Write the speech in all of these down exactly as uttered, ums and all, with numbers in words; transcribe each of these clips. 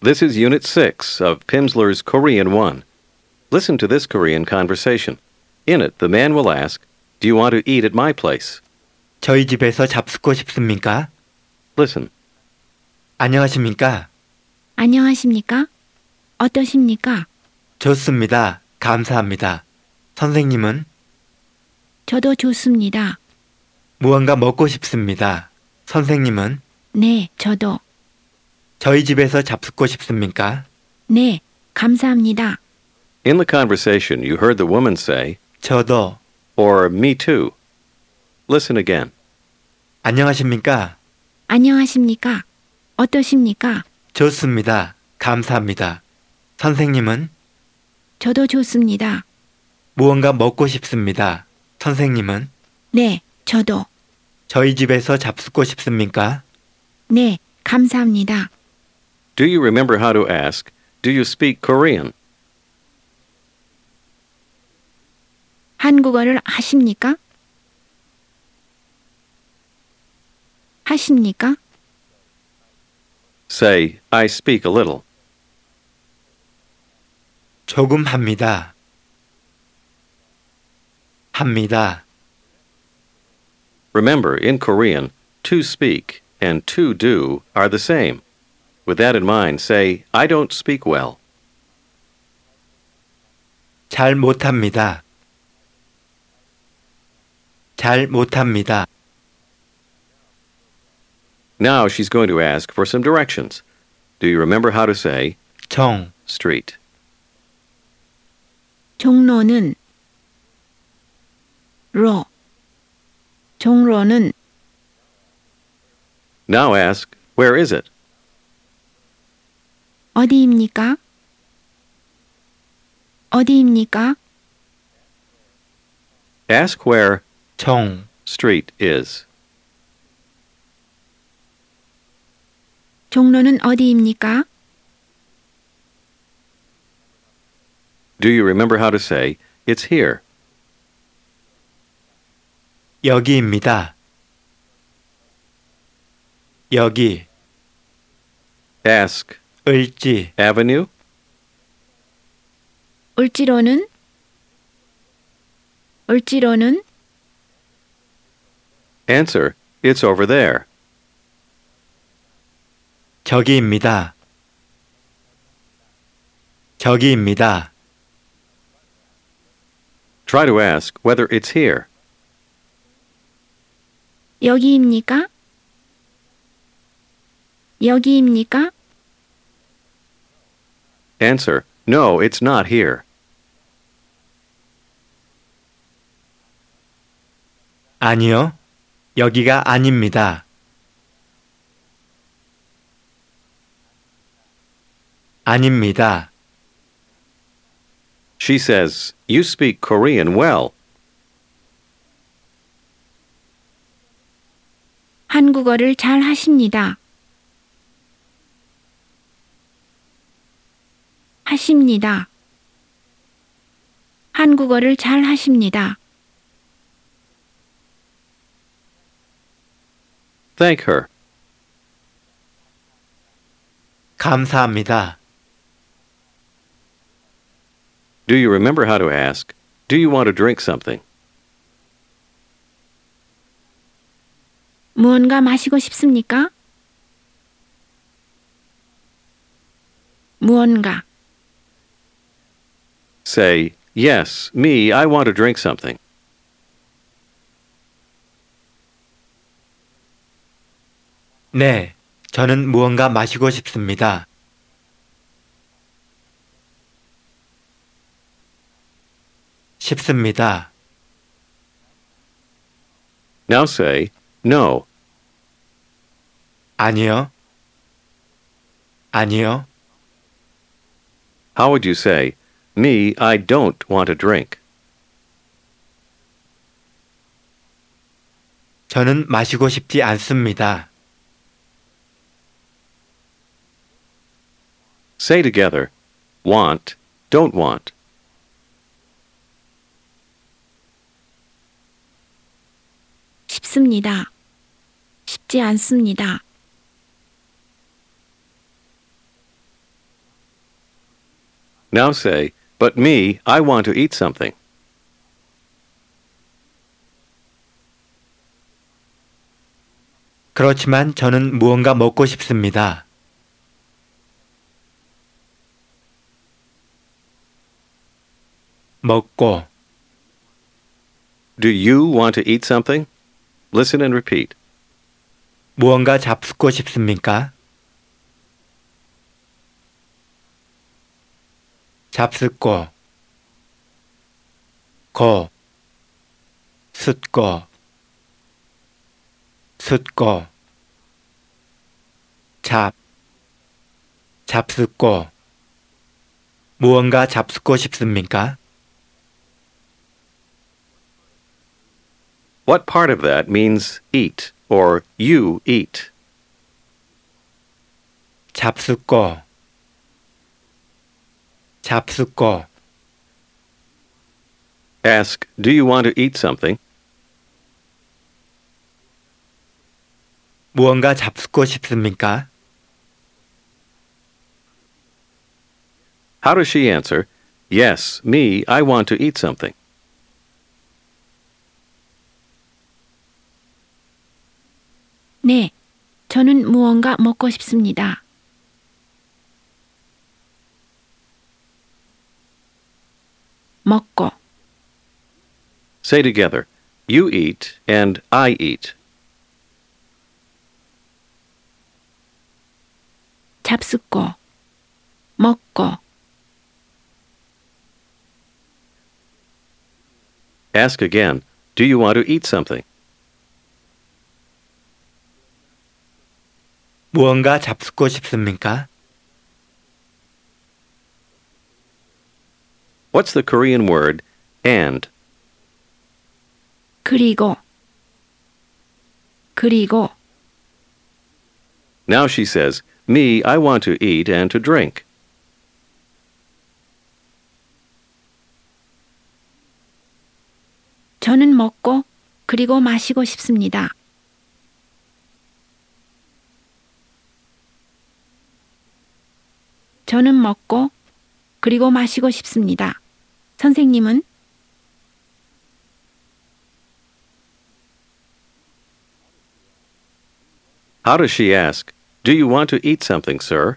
This is Unit six of Pimsleur's Korean one. Listen to this Korean conversation. In it, the man will ask, "Do you want to eat at my place?" 저희 집에서 잡숫고 싶습니까? Listen. 안녕하십니까? 안녕하십니까? 어떠십니까? 좋습니다. 감사합니다. 선생님은? 저도 좋습니다. 무언가 먹고 싶습니다. 선생님은? 네, 저도. 저희 집에서 잡숫고 싶습니까? 네, 감사합니다. In the conversation, you heard the woman say, 저도. or me too. Listen again. 안녕하십니까? 안녕하십니까? 어떠십니까? 좋습니다. 감사합니다. 선생님은? 저도 좋습니다. 무언가 먹고 싶습니다. 선생님은? 네, 저도. 저희 집에서 잡숫고 싶습니까? 네, 감사합니다. Do you remember how to ask, "Do you speak Korean?" 한국어를 하십니까? 하십니까? Say, "I speak a little." 조금 합니다. 합니다. Remember, in Korean, to speak and to do are the same. With that in mind, say, "I don't speak well." 잘 못합니다. 잘 못합니다. Now she's going to ask for some directions. Do you remember how to say 정, street? 종로는 로. 종로는 Now ask, where is it? 어디입니까? 어디입니까? Ask where 정, street is. 종로는 어디입니까? Do you remember how to say, "It's here"? 여기입니다. 여기, Ask, 을지, avenue? 을지로는 을지로는 Answer, "It's over there." 저기입니다. 저기입니다. Try to ask whether it's here. 여기입니까? 여기입니까? Answer, "No, it's not here." 아니요. 여기가 아닙니다. 아닙니다. She says, "You speak Korean well." 한국어를 잘 하십니다. 하십니다. 한국어를 잘 하십니다. Thank her. 감사합니다. Do you remember how to ask, "Do you want to drink something?" 무언가 마시고 싶습니까? 무언가. Say, "Yes, me, I want to drink something." 네, 저는 무언가 마시고 싶습니다. 싶습니다. Now say, "No." 아니요. 아니요. How would you say, "Me, I don't want to drink"? 저는 마시고 싶지 않습니다. Say together, "Want, don't want." 쉽습니다. 쉽지 않습니다. Now say, but me, I want to eat something. 그렇지만 저는 무언가 먹고 싶습니다. 먹고 Do you want to eat something? Listen and repeat. 무언가 잡수고 싶습니까? 잡수고 고 숫고 숫고 잡 잡수고 무언가 잡수고 싶습니까? What part of that means eat or you eat? 잡수고 잡수고 Ask, do you want to eat something? 무언가 잡수고 싶습니까? How does she answer? Yes, me, I want to eat something. 네, 저는 무언가 먹고 싶습니다. 먹고 Say together, you eat and I eat. 잡숫고 먹고 Ask again, do you want to eat something? 무언가 잡수고 싶습니까? What's the Korean word and? 그리고 그리고 Now she says, me, I want to eat and to drink. 저는 먹고 그리고 마시고 싶습니다. 저는 먹고 그리고 마시고 싶습니다. 선생님은 How does she ask, do you want to eat something, sir?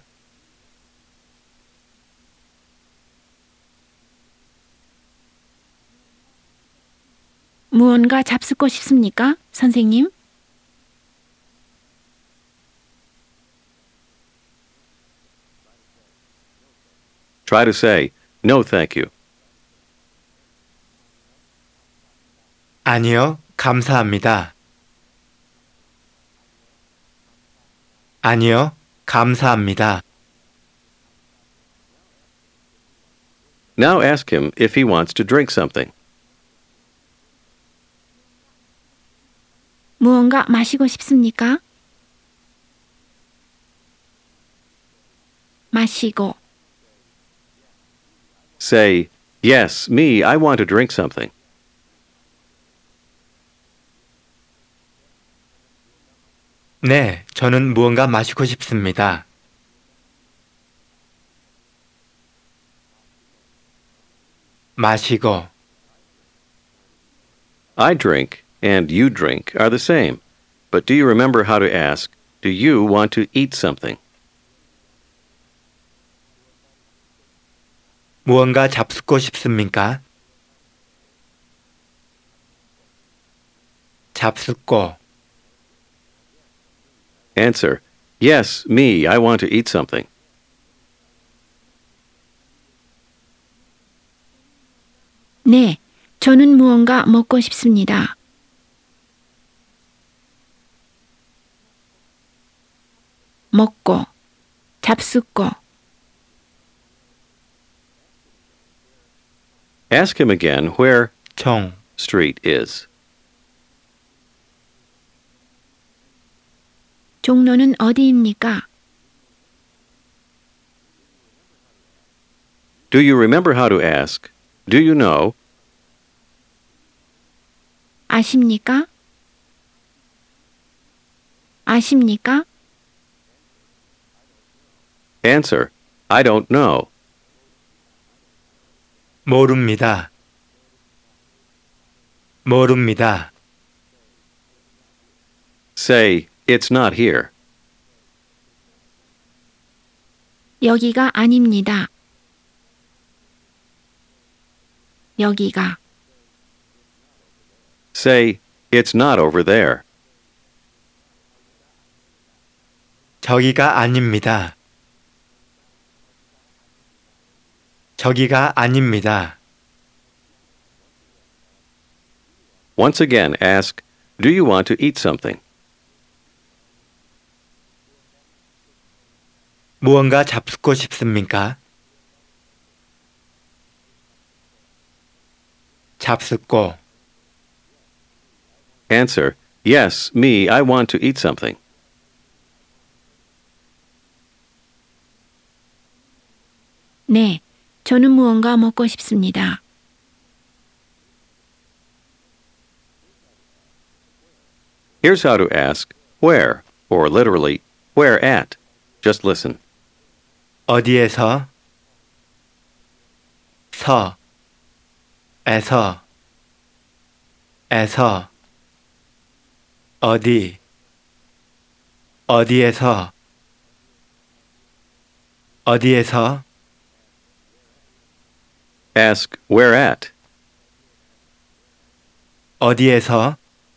무언가 잡수고 싶습니까? 선생님? Try to say, no, thank you. 아니요, 감사합니다. 아니요, 감사합니다. Now ask him if he wants to drink something. 무언가 마시고 싶습니까? 마시고 Say, yes, me, I want to drink something. 네, 저는 무언가 마시고 싶습니다. 마시고 I drink and you drink are the same. But do you remember how to ask, do you want to eat something? 무언가 잡수고 싶습니까? 잡수고 Answer, yes, me, I want to eat something. 네, 저는 무언가 먹고 싶습니다. 먹고 잡숫고 Ask him again where 정 street is. 종로는 어디입니까? Do you remember how to ask, do you know? 아십니까? 아십니까? Answer, I don't know. 모릅니다. 모릅니다. Say, it's not here. 여기가 아닙니다. 여기가. Say, it's not over there. 저기가 아닙니다. 저기가 아닙니다. Once again, ask, do you want to eat something? 무언가 잡수고 싶습니까? 잡수고. Answer, yes, me, I want to eat something. 네, 저는 무언가 먹고 싶습니다. Here's how to ask, where, or literally, where at. Just listen. 어디에서? 서. 에서. 에서. 어디. 어디에서. 어디에서. Ask, where at? 어디에서.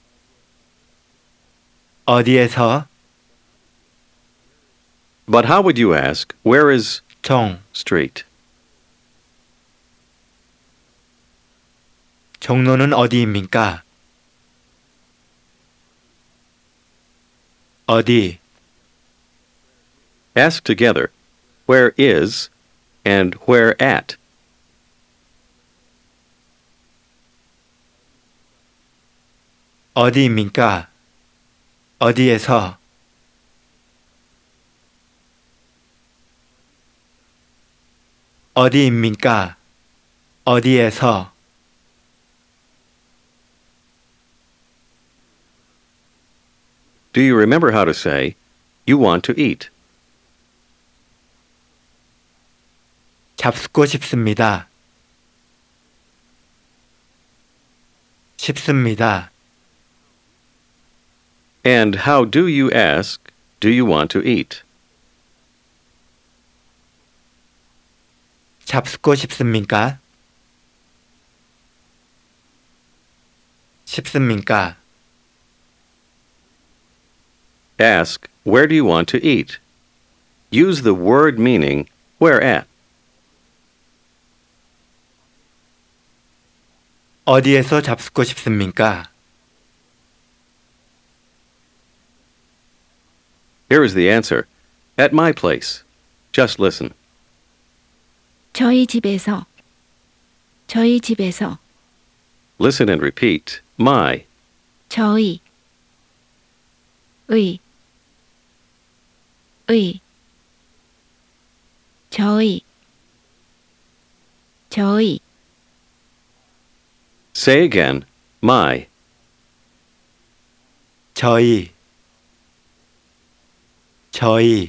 어디에서. But how would you ask, where is 종. street? 종로는 어디입니까? 어디. Ask together, where is and where at? 어디입니까? 어디에서. 어디입니까? 어디에서. Do you remember how to say, you want to eat? 잡수고 싶습니다. 싶습니다. And how do you ask, do you want to eat? 잡수고 싶습니까? 싶습니까? Ask, where do you want to eat? Use the word meaning, where at. 어디에서 잡수고 싶습니까? Here is the answer. At my place. Just listen. 저희 집에서. 저희 집에서. Listen and repeat. My. 저희. 의. 의. 저희. 저희. Say again. My. 저희. 저희.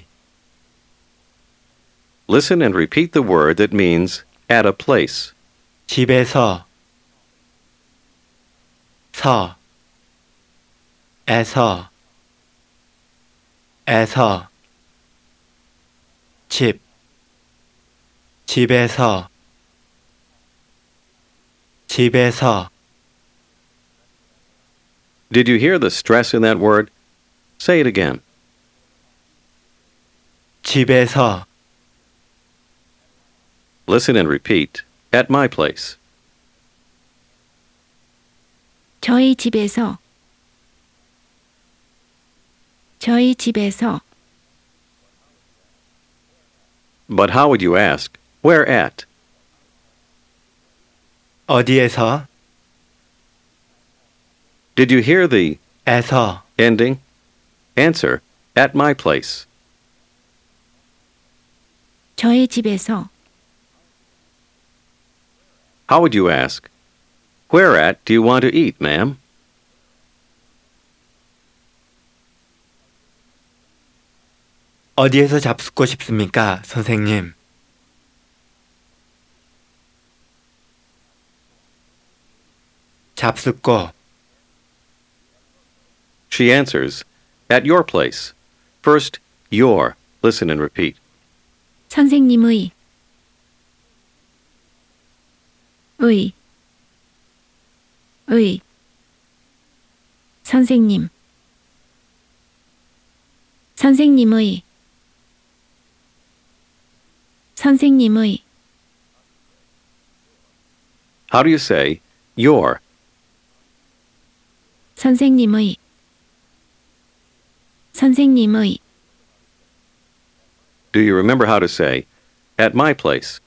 Listen and repeat the word that means at a place. 집에서. 서. 에서. 에서. 집. 집에서. 집에서. Did you hear the stress in that word? Say it again. 집에서. Listen and repeat. At my place. 저희 집에서. 저희 집에서. But how would you ask? Where at? 어디에서. Did you hear the 에서. ending? Answer. At my place. 저희 집에서. How would you ask? Where at do you want to eat, ma'am? 어디에서 잡수고 싶습니까, 선생님? 잡숫고, She answers, at your place. First, your. Listen and repeat. 선생님의 의 의 선생님 선생님의 선생님의 How do you say your? 선생님의 선생님의 Do you remember how to say at my place?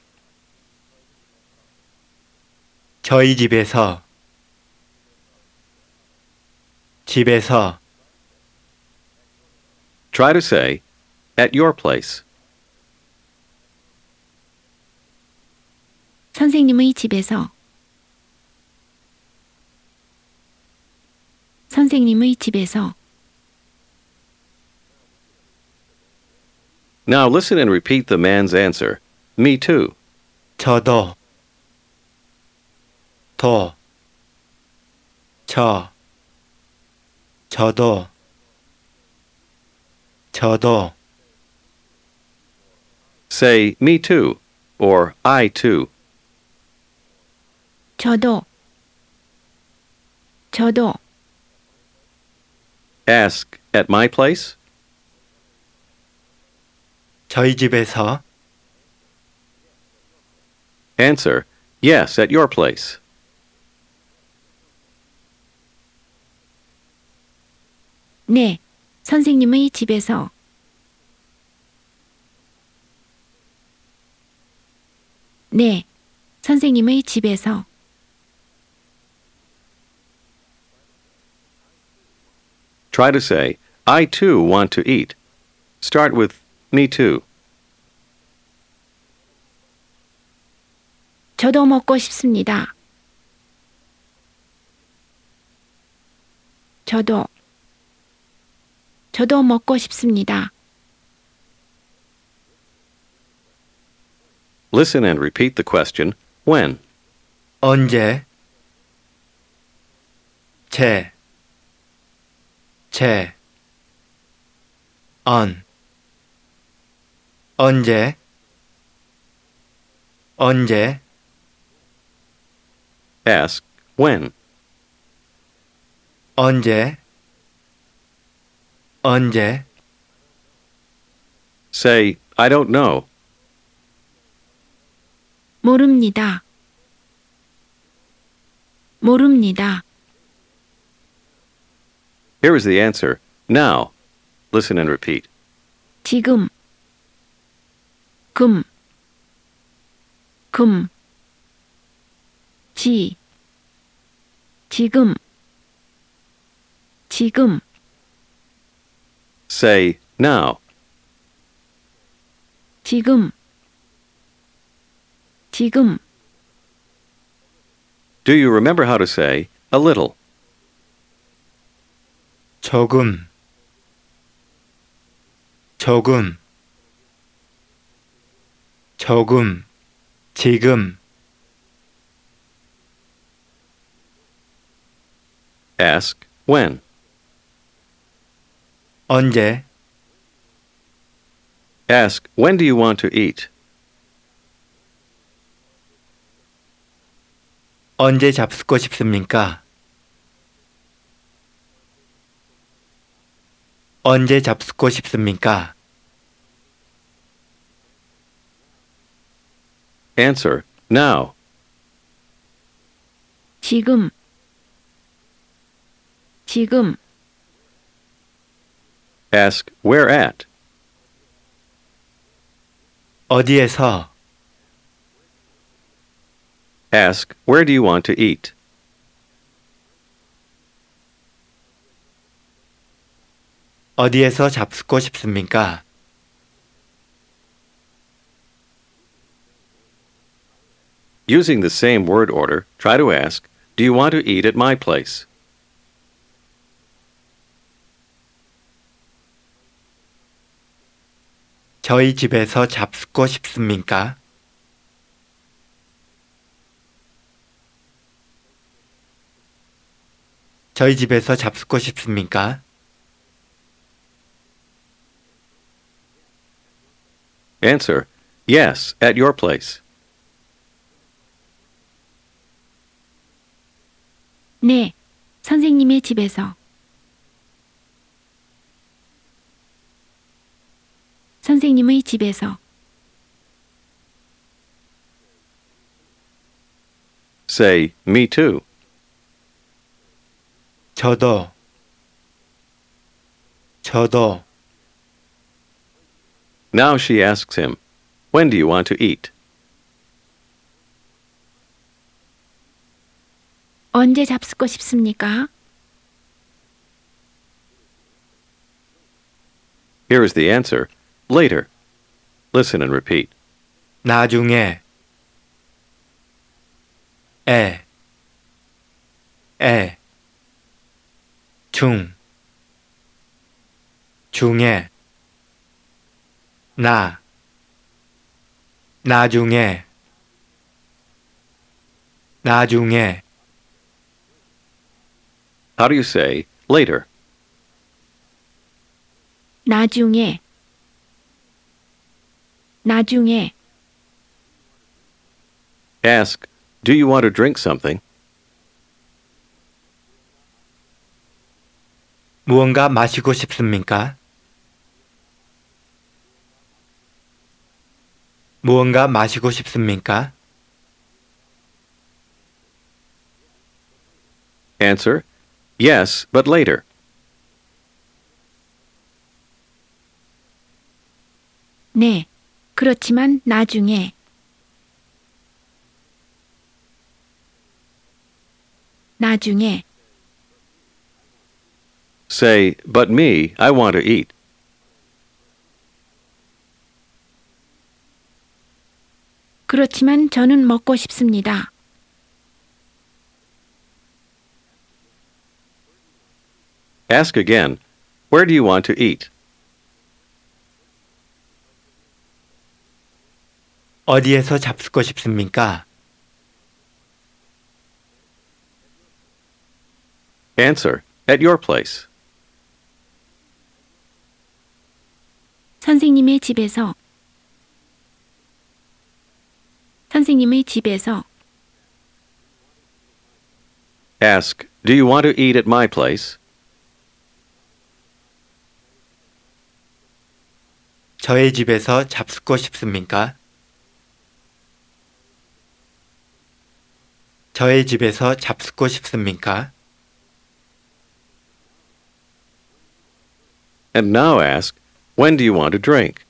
저희 집에서, 집에서, Try to say at your place. 선생님의 집에서 선생님의 집에서 Now listen and repeat the man's answer. Me too. 저도, 도, 저, 저도, 저도, Say me too or I too. 저도 저도 Ask at my place. 저희 집에서, Answer yes at your place. 네 선생님의 집에서 네 선생님의 집에서 Try to say I too want to eat. Start with me too. 저도 먹고 싶습니다. 저도 저도 먹고 싶습니다. Listen and repeat the question. When? 언제, 제, 제, 언, 언제, 언제, Ask when. 언제, 언제, Say I don't know. 모릅니다. 모릅니다. Here is the answer. Now. Listen and repeat. 지금 금 금, 지, 지금, 지금, Say now. 지금, 지금, Do you remember how to say a little? 조금, 조금, 조금, 지금, Ask when. 언제, Ask when do you want to eat? 언제 잡수고 싶습니까? 언제 잡수고 싶습니까? Answer now. 지금, 지금, Ask where at. 어디에서, Ask where do you want to eat? 어디에서 잡수고 싶습니까? Using the same word order, try to ask, do you want to eat at my place? 저희 집에서 잡수고 싶습니까? 저희 집에서 잡숫고 싶습니까? Answer. Yes, at your place. 네, 선생님의 집에서. 선생님의 집에서. Say, me too. 저도, 저도, Now she asks him, when do you want to eat? 언제 잡숫고 싶습니까? Here is the answer. Later. Listen and repeat. 나중에, 에, 에, 중, 중에, 나, 나중에, 나중에, How do you say later? 나중에. 나중에. Ask, do you want to drink something? 무언가 마시고 싶습니까? 무언가 마시고 싶습니까? Answer, yes, but later. 네, 그렇지만 나중에. 나중에. Say, but me, I want to eat. 그렇지만 저는 먹고 싶습니다. Ask again, where do you want to eat? 어디에서 잡숫고 싶습니까? Answer, at your place. 선생님의 집에서. 선생님의 집에서. Ask, do you want to eat at my place? 저의 집에서 잡숫고 싶습니까? 저의 집에서 잡숫고 싶습니까? And now ask, when do you want to drink?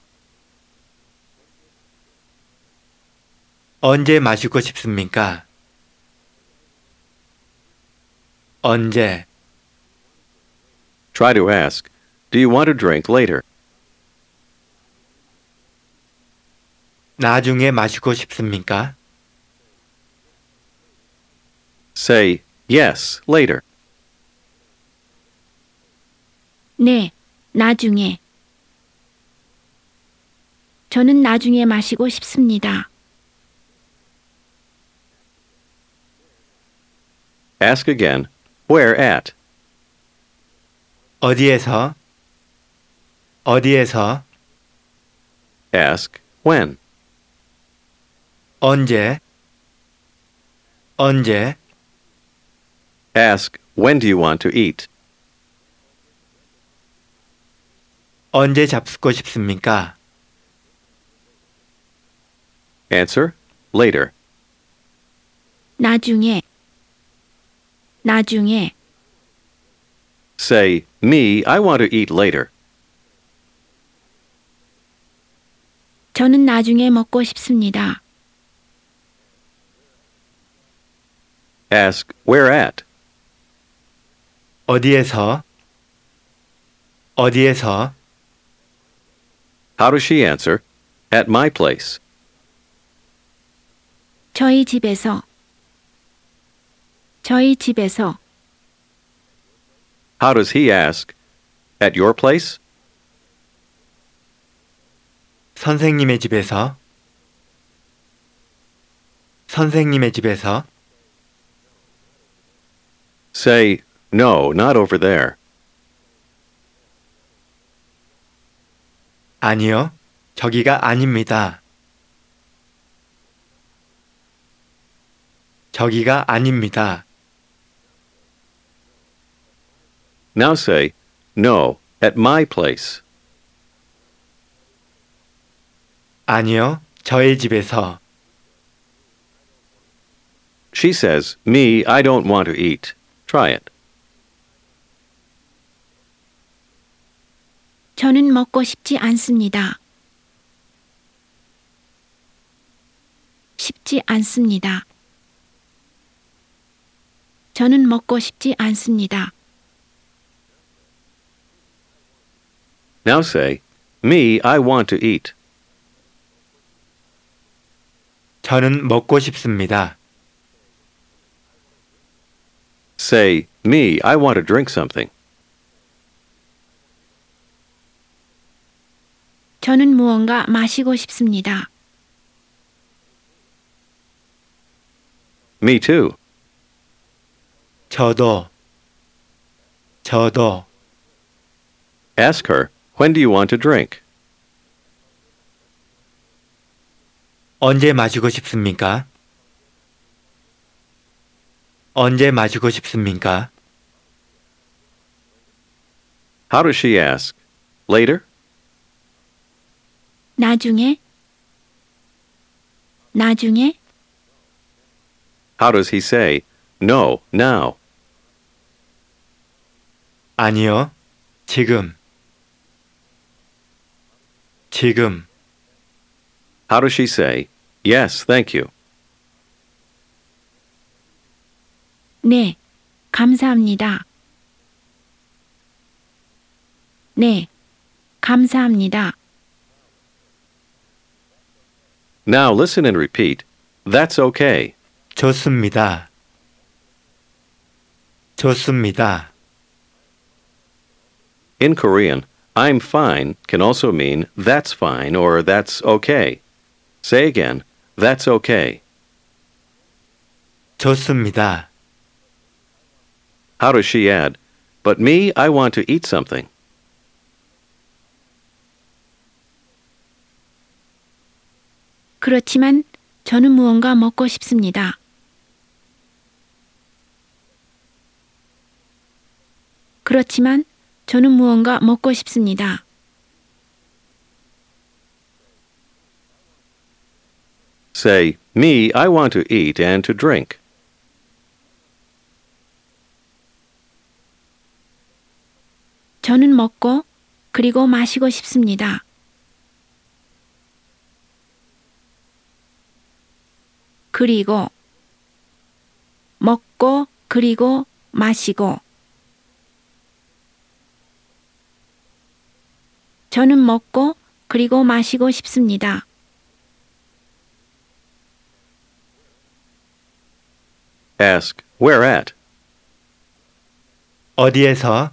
언제 마시고 싶습니까? 언제, Try to ask, do you want to drink later? 나중에 마시고 싶습니까? Say, yes, later. 네, 나중에. 저는 나중에 마시고 싶습니다. Ask again, where at? 어디에서, 어디에서, Ask, when? 언제, 언제, Ask, when do you want to eat? 언제 잡숫고 싶습니까? Answer, later. 나중에. 나중에. Say, me, I want to eat later. 저는 나중에 먹고 싶습니다. Ask, where at? 어디에서, 어디에서, How does she answer? At my place. 저희 집에서. 저희 집에서. How does he ask? At your place? 선생님의 집에서, 선생님의 집에서, Say, No, not over there. 아니요, 저기가 아닙니다. 저기가 아닙니다. Now say, no, at my place. 아니요, 저의 집에서. She says, me, I don't want to eat. Try it. 저는 먹고 싶지 않습니다. 쉽지 않습니다. 저는 먹고 싶지 않습니다. Now say, me, I want to eat. 저는 먹고 싶습니다. Say, me, I want to drink something. 저는 무언가 마시고 싶습니다. Me too. 저도. 저도. Ask her, when do you want to drink? 언제 마시고 싶습니까? 언제 마시고 싶습니까? How does she ask? Later? 나중에, 나중에, How does he say, no, now? 아니요, 지금. 지금. How does she say, yes, thank you? 네, 감사합니다. 네, 감사합니다. Now listen and repeat, that's okay. 좋습니다. 좋습니다. In Korean, I'm fine can also mean that's fine or that's okay. Say again, that's okay. 좋습니다. How does she add, but me, I want to eat something? 그렇지만 저는 무언가 먹고 싶습니다. 그렇지만 저는 무언가 먹고 싶습니다. Say, me, I want to eat and to drink. 저는 먹고 그리고 마시고 싶습니다. 그리고 먹고 그리고 마시고 저는 먹고 그리고 마시고 싶습니다. Ask, where at? 어디에서?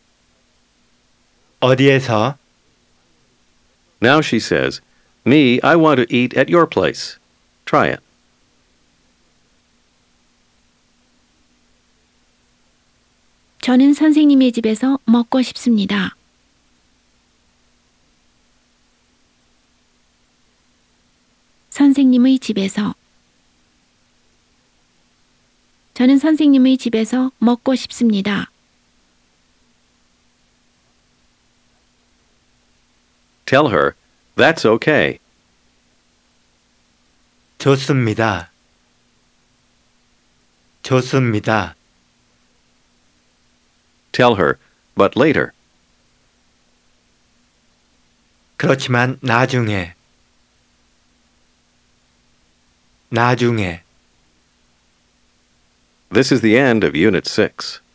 어디에서? Now she says, me, I want to eat at your place. Try it. 저는 선생님의 집에서 먹고 싶습니다. 선생님의 집에서 저는 선생님의 집에서 먹고 싶습니다. Tell her, that's okay. 좋습니다. 좋습니다. Tell her, but later. 그렇지만 나중에. 나중에. This is the end of Unit six.